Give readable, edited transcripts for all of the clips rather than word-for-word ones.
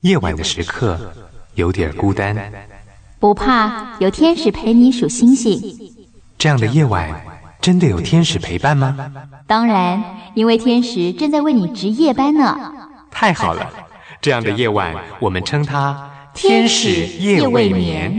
夜晚的时刻有点孤单， 不怕，有天使陪你数星星。 这样的夜晚真的有天使陪伴吗？ 当然，因为天使正在为你值夜班呢。 太好了，这样的夜晚我们称它天使夜未眠。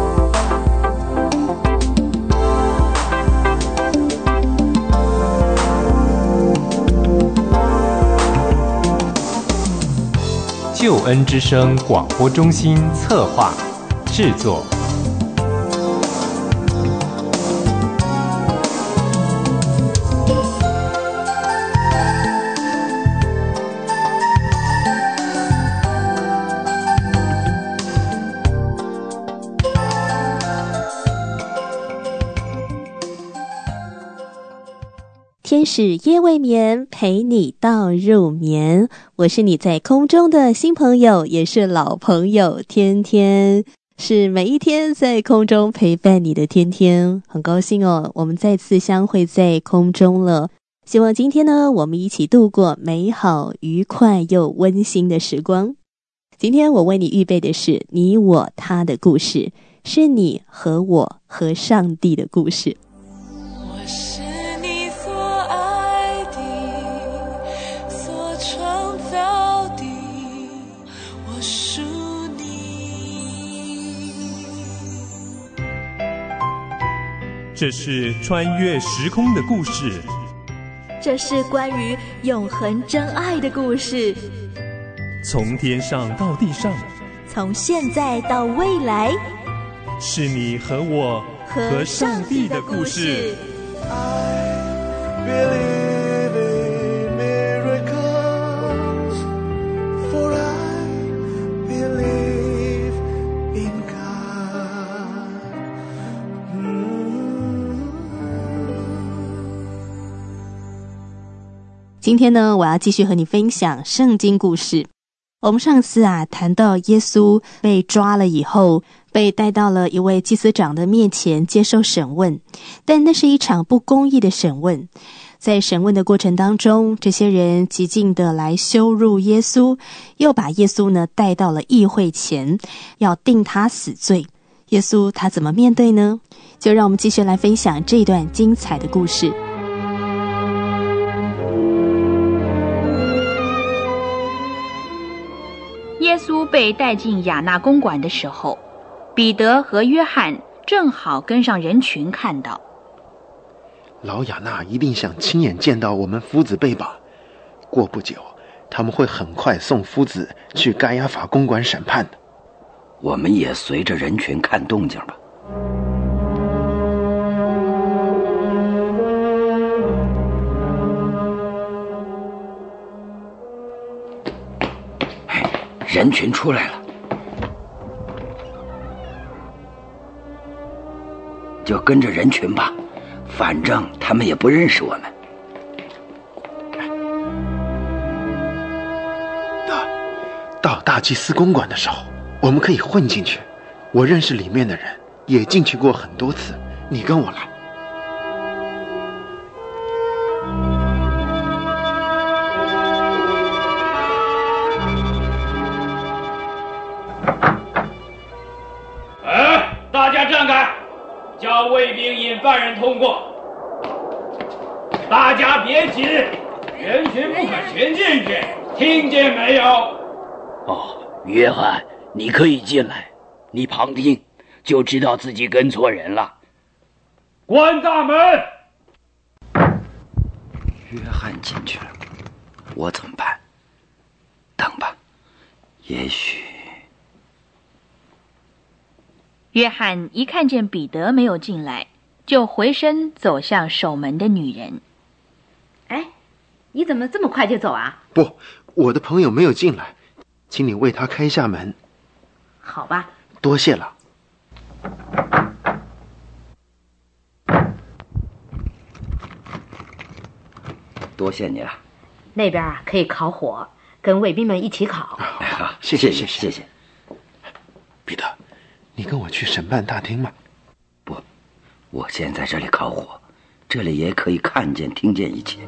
救恩之声广播中心策划制作。 天使夜未眠，陪你到入眠。我是你在空中的新朋友，也是老朋友天天，是每一天在空中陪伴你的天天。很高兴哦，我们再次相会在空中了。希望今天呢，我们一起度过美好、愉快又温馨的时光。今天我为你预备的是你我他的故事，是你和我和上帝的故事。 这是穿越时空的故事， 这是关于永恒真爱的故事， 从天上到地上， 从现在到未来， 是你和我和上帝的故事。 今天呢，我要继续和你分享圣经故事。我们上次谈到耶稣被抓了以后，被带到了一位祭司长的面前接受审问，但那是一场不公义的审问。在审问的过程当中，这些人极尽的来羞辱耶稣，又把耶稣呢带到了议会前，要定他死罪。耶稣他怎么面对呢？就让我们继续来分享这段精彩的故事。 耶稣被带进雅纳公馆的时候，彼得和约翰正好跟上人群看到。 老雅纳一定想亲眼见到我们夫子被绑，过不久他们会很快送夫子去该亚法公馆审判的。 我们也随着人群看动静吧。人群出来了，就跟着人群吧，反正他们也不认识我们。 到大祭司公馆的时候，我们可以混进去。我认识里面的人，也进去过很多次。你跟我来。 大家站开，叫卫兵引犯人通过。大家别挤，人群不可全进去，听见没有？ 哦，约翰，你可以进来，你旁听就知道自己跟错人了。 关大门。 约翰进去了，我怎么办？等吧，也许。 约翰一看见彼得没有进来，就回身走向守门的女人。 哎，你怎么这么快就走啊？ 不，我的朋友没有进来，请你为他开下门。 好吧， 多谢了。 多谢你了。 那边可以烤火，跟卫兵们一起烤。 好， 谢谢。 彼得，你跟我去审判大厅吗？ 不，我先在这里烤火，这里也可以看见听见一切。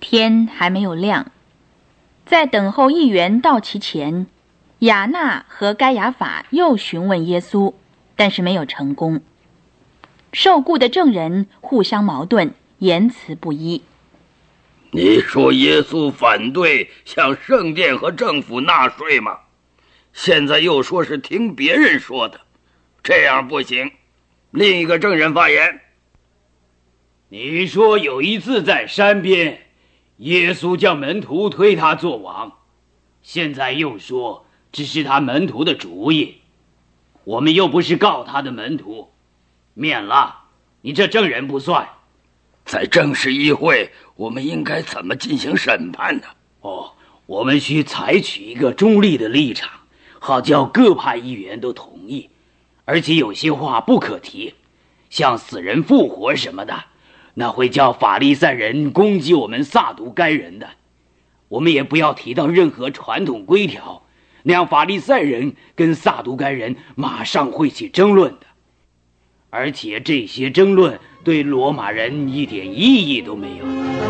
天还没有亮，在等候议员到齐前，亚那和该亚法又询问耶稣，但是没有成功。受雇的证人互相矛盾，言辞不一。 你说耶稣反对向圣殿和政府纳税吗？现在又说是听别人说的，这样不行。另一个证人发言。 你说有一次在山边，耶稣叫门徒推他做王，现在又说这是他门徒的主意，我们又不是告他的门徒，免了，你这证人不算。 在正式议会，我们应该怎么进行审判呢？ 我们需采取一个中立的立场，好叫各派议员都同意，而且有些话不可提，像死人复活什么的，那会叫法利赛人攻击我们撒都该人的。我们也不要提到任何传统规条，那样法利赛人跟撒都该人马上会起争论的，而且这些争论对罗马人一点意义都没有。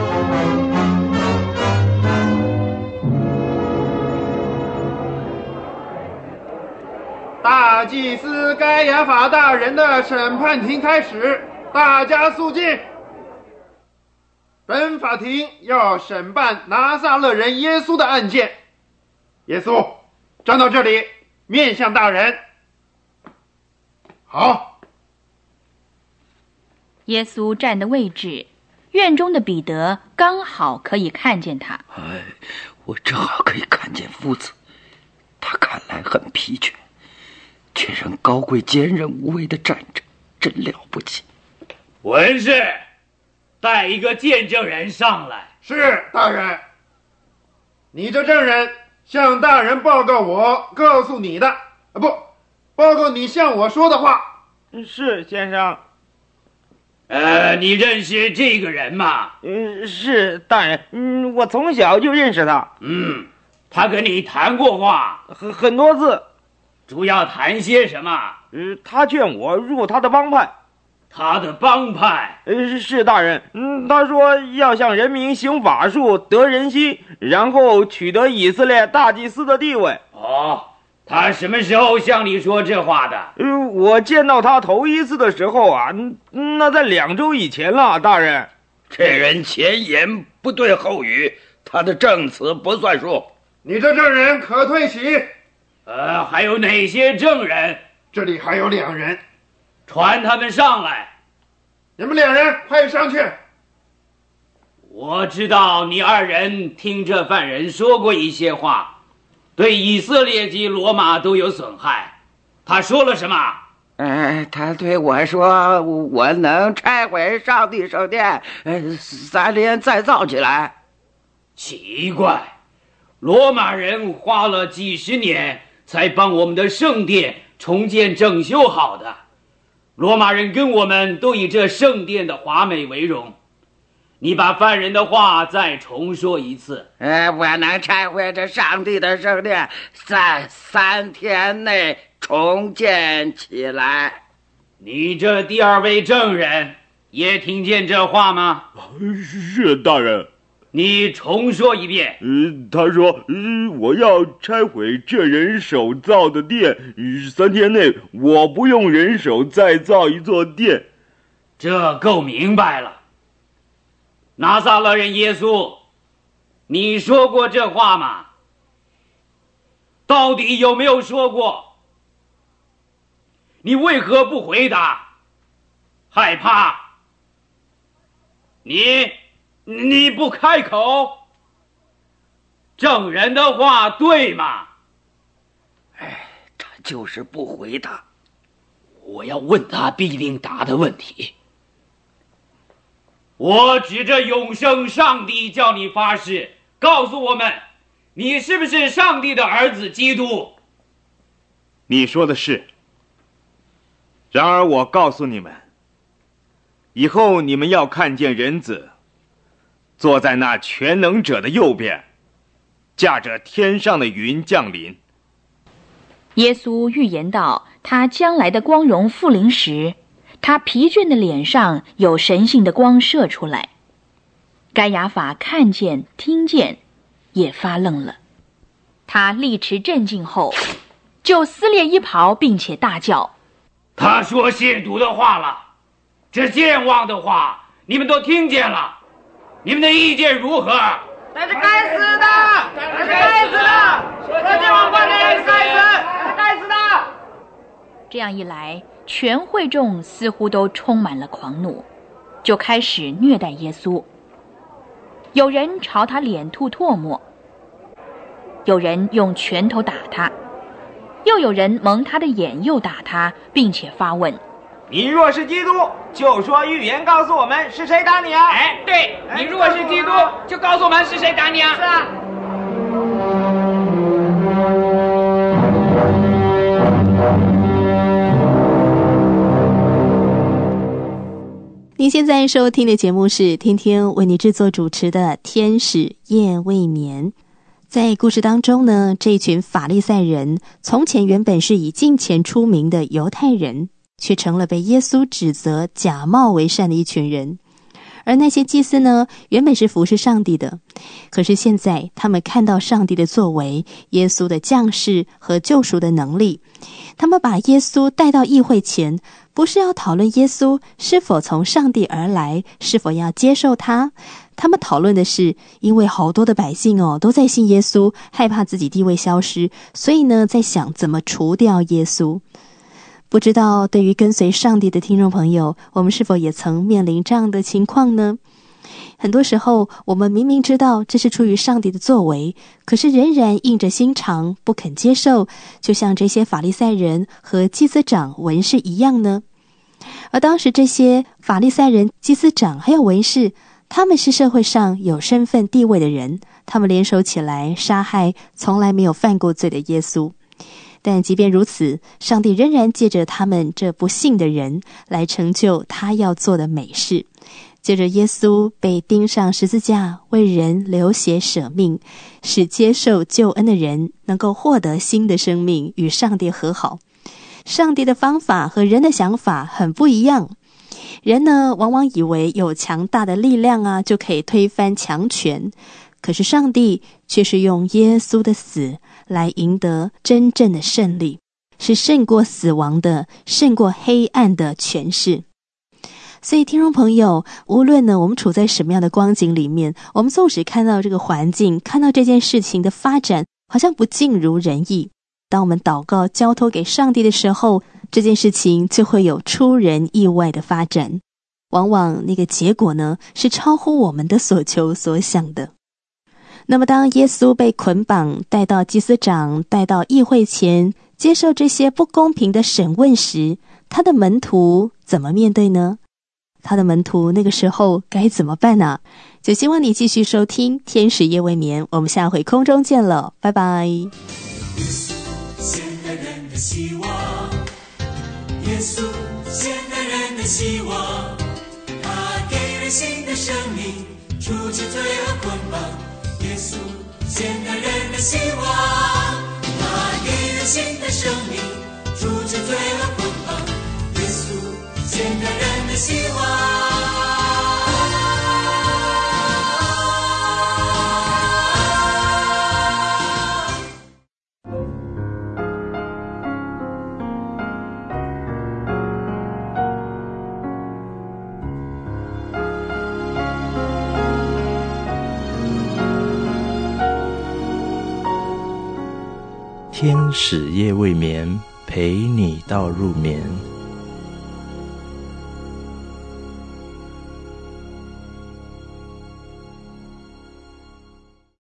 大祭司该亚法大人的审判庭开始，大家肃静。本法庭要审判拿撒勒人耶稣的案件。耶稣，站到这里，面向大人。好。 耶稣站的位置，院中的彼得刚好可以看见他。 我正好可以看见夫子，他看来很疲倦，却仍高贵坚韧无畏地站着，真了不起。 文士，带一个见证人上来。 是，大人。你这证人向大人报告我告诉你的，报告你向我说的话。 是，先生。 你认识这个人吗？ 是，大人。我从小就认识他。 他跟你谈过话？ 很多次。 主要谈些什么？ 他劝我入他的帮派。 他的帮派？ 是，大人。他说要向人民行法术，得人心，然后取得以色列大祭司的地位。 他什么时候向你说这话的？ 我见到他头一次的时候啊，那在2周以前了，大人。 这人前言不对后语，他的证词不算数。 你这证人可退席。 还有哪些证人？ 这里还有2人。 传他们上来。 你们2人快上去。 我知道你2人听这犯人说过一些话，对以色列及罗马都有损害。他说了什么？ 他对我说，我能拆毁上帝圣殿，3年再造起来。 奇怪，罗马人花了几十年才帮我们的圣殿重建整修好的。罗马人跟我们都以这圣殿的华美为荣。你把犯人的话再重说一次。 我能拆毁这上帝的圣殿，在3天内重建起来。 你这第2位证人也听见这话吗？ 是，大人。 你重说一遍。 他说，我要拆毁这人手造的殿，3天内我不用人手再造一座殿。 这够明白了。拿撒勒人耶稣，你说过这话吗？到底有没有说过？你为何不回答？害怕？你不开口？证人的话对吗？ 他就是不回答。 我要问他必定答的问题。我指着永生上帝叫你发誓，告诉我们，你是不是上帝的儿子基督？ 你说的是。然而我告诉你们，以后你们要看见人子坐在那全能者的右边，驾着天上的云降临。 耶稣预言到他将来的光荣复临时，他疲倦的脸上有神性的光射出来。 该亚法看见听见，也发愣了。他立持镇静后，就撕裂衣袍，并且大叫： 他说亵渎的话了，这健忘的话你们都听见了，你们的意见如何？ 他是该死的，他是该死的，说这王八蛋是该死，他是该死的。 这样一来，全会众似乎都充满了狂怒，就开始虐待耶稣。有人朝他脸吐唾沫，有人用拳头打他，又有人蒙他的眼又打他，并且发问： 你若是基督，就说预言告诉我们是谁打你啊？ 哎，对，你如果是基督，就告诉我们是谁打你啊？ 是啊。 您现在收听的节目是天天为你制作主持的天使夜未眠。在故事当中呢，这群法利赛人从前原本是以敬虔出名的犹太人，却成了被耶稣指责假冒为善的一群人。而那些祭司呢，原本是服侍上帝的，可是现在他们看到上帝的作为，耶稣的降世和救赎的能力，他们把耶稣带到议会前，不是要讨论耶稣是否从上帝而来，是否要接受他，他们讨论的是，因为好多的百姓都在信耶稣，害怕自己地位消失，所以呢，在想怎么除掉耶稣。不知道对于跟随上帝的听众朋友，我们是否也曾面临这样的情况呢？很多时候，我们明明知道这是出于上帝的作为，可是仍然硬着心肠不肯接受，就像这些法利赛人和祭司长、文士一样呢。而当时这些法利赛人、祭司长还有文士，他们是社会上有身份地位的人，他们联手起来杀害从来没有犯过罪的耶稣。但即便如此，上帝仍然借着他们这不信的人来成就他要做的美事。借着耶稣被钉上十字架，为人流血舍命，使接受救恩的人能够获得新的生命，与上帝和好。上帝的方法和人的想法很不一样。人呢，往往以为有强大的力量就可以推翻强权，可是上帝却是用耶稣的死来赢得真正的胜利，是胜过死亡的，胜过黑暗的权势。所以听众朋友，无论呢我们处在什么样的光景里面，我们纵使看到这个环境，看到这件事情的发展好像不尽如人意，当我们祷告交托给上帝的时候，这件事情就会有出人意外的发展。往往那个结果呢，是超乎我们的所求所想的。那么当耶稣被捆绑带到祭司长，带到议会前，接受这些不公平的审问时，他的门徒怎么面对呢？他的门徒那个时候该怎么办呢？就希望你继续收听天使夜未眠，我们下回空中见了，拜拜。 耶稣现代人的希望，耶稣现代人的希望，他给人新的生命，除去罪恶捆绑。耶稣现代人的希望，他给人新的生命，除去罪恶捆绑。耶稣现代人的希望。 天使夜未眠，陪你到入眠。